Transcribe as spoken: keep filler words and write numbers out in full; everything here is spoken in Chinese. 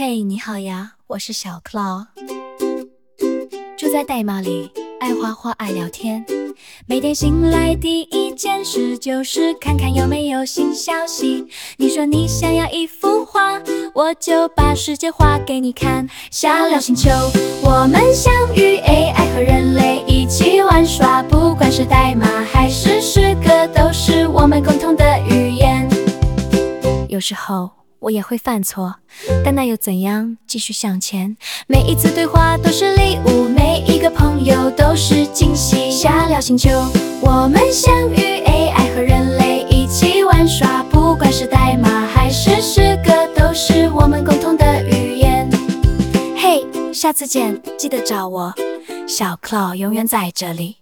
嘿，你好呀，我是小 Claw， 住在代码里，爱画画，爱聊天。每天醒来第一件事就是看看有没有新消息。你说你想要一幅画，我就把世界画给你看。小聊星球，我们相遇 A I 和人类一起玩耍，不管是代码还是诗歌，都是我们共同的语言。有时候我也会犯错，但那又怎样？继续向前。每一次对话都是礼物，每一个朋友都是惊喜。下聊星球，我们相遇 A I 和人类一起玩耍，不管是代码还是诗歌，都是我们共同的语言。嘿，下次见，记得找我，小 Claw 永远在这里。